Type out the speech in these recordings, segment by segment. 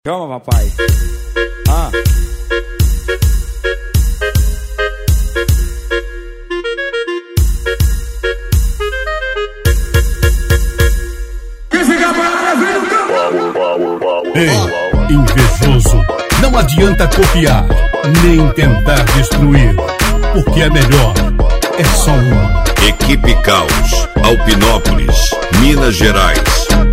Calma, papai. Ei, invejoso, não adianta copiar, nem tentar destruir, porque é melhor, é só uma. Equipe Caos, Alpinópolis, Minas Gerais.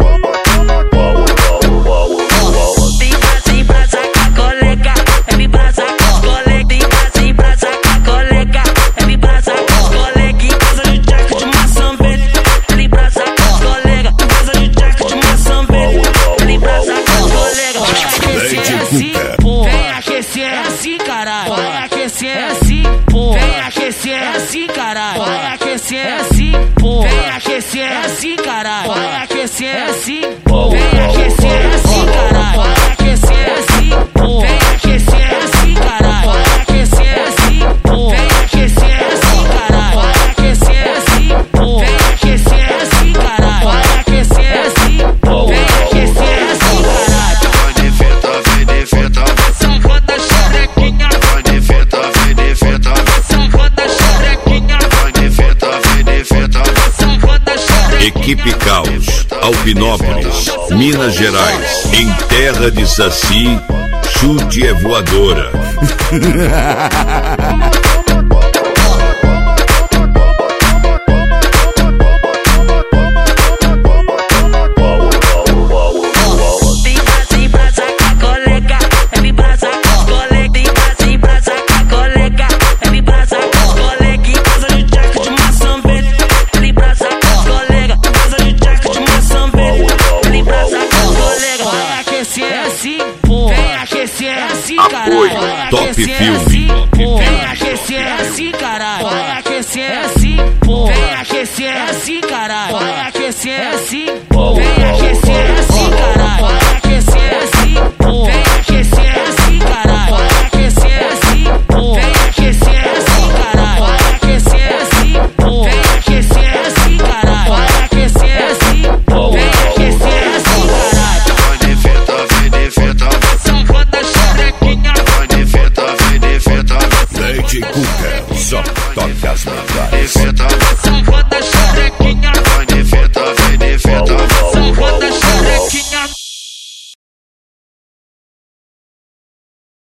Vem aquecer assim, caralho. Vai aquecer assim, pô. Vem aquecer assim, caralho. Vai aquecer assim, pô. Vem aquecer assim, caralho. Vai aquecer assim, pô. Vem aquecer assim, caralho. Vai aquecer assim, pô. Vem aquecer assim, caralho. Vai aquecer assim, pô. Vem aquecer assim, caralho. Vai aquecer assim, pô. Vem aquecer assim, caralho. Vai aquecer assim, pô. Vem aquecer assim, caralho. Sacota xerequinha. Sacota xerequinha. Sacota xerequinha. Equipe Caos, Alpinópolis, Minas Gerais. Em terra de Saci, chute é voadora. Apoio Top Filme. Vem aquecer assim, caralho. Vai aquecer assim, pô. Vem aquecer assim, caralho. Vai aquecer assim, pô. Vem aquecer assim, caralho. Vai aquecer assim, pô. Vem aquecer assim, caralho. Vai aquecer assim, pô. Vem aquecer assim, caralho. Vai aquecer assim, pô. Vem aquecer assim, caralho. Vai aquecer assim, pô. Vem aquecer assim, caralho. Sacota xerequinha. Lady Cuca, só toca as melhores.